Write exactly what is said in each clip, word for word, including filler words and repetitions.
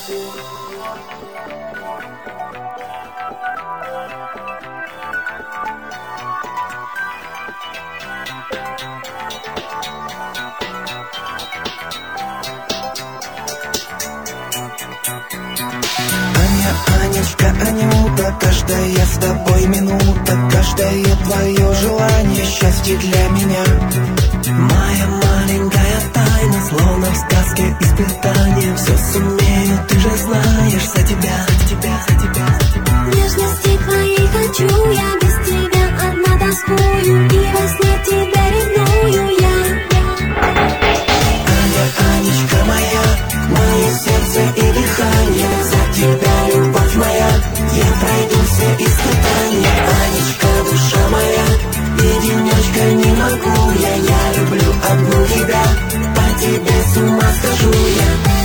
Анечка, Анюта, каждая с тобой минута, каждое твое желание счастье для меня. Моя маленькая тайна, словно в сказке испытание. Все сумею, ты же знаешь, за тебя, за тебя, за тебя, за тебя. Нежности твоей хочу, я без тебя одна тоскую, и во сне тебя ревную я. Аня, Анечка моя, мое сердце и дыхание, за тебя, любовь моя, я пройду все испытания. Анечка, душа моя, единичка не могу я, я люблю одну тебя, по тебе с ума схожу я.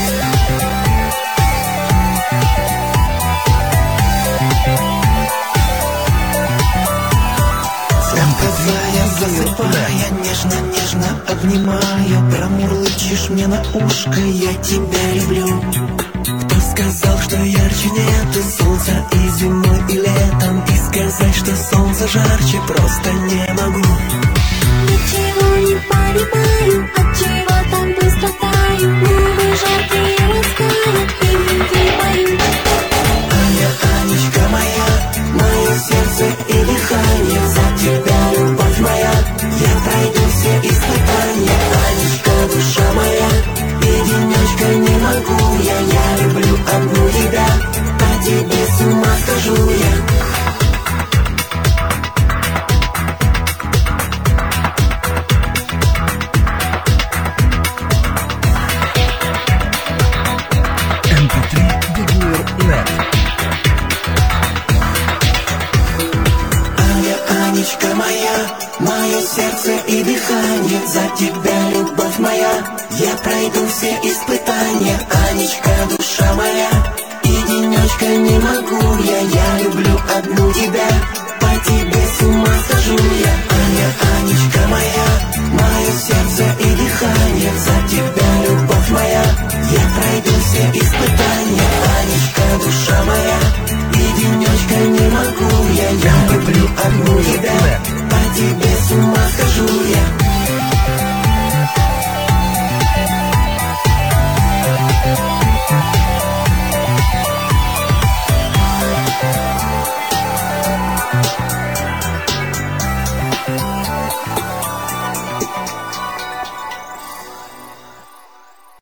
Засыпая, нежно-нежно обнимая, промурлычешь мне на ушко, я тебя люблю. Кто сказал, что ярче нету солнца и зимой, и летом, и сказать, что солнце жарче, просто не могу. Ничего не понимаю, отчего так быстро таю, губы жаркие ласкают, и люди поют. Аня, Анечка моя, мое сердце и дыхание, за тебя, любовь моя, я пройду все испытания. Анечка, душа моя, единичка не могу я, я люблю одну тебя, по тебе с ума схожу я. Анечка моя, мое сердце и дыхание, за тебя, любовь моя, я пройду все испытания. Анечка, душа моя, единичка не могу я, я люблю одну тебя, по тебе с ума схожу я. Аня, Анечка моя, мое сердце и дыхание, за тебя, любовь моя, я пройду все испытания. Анечка, душа моя, единичка не могу я, я люблю одну тебя, по тебе с ума схожу я.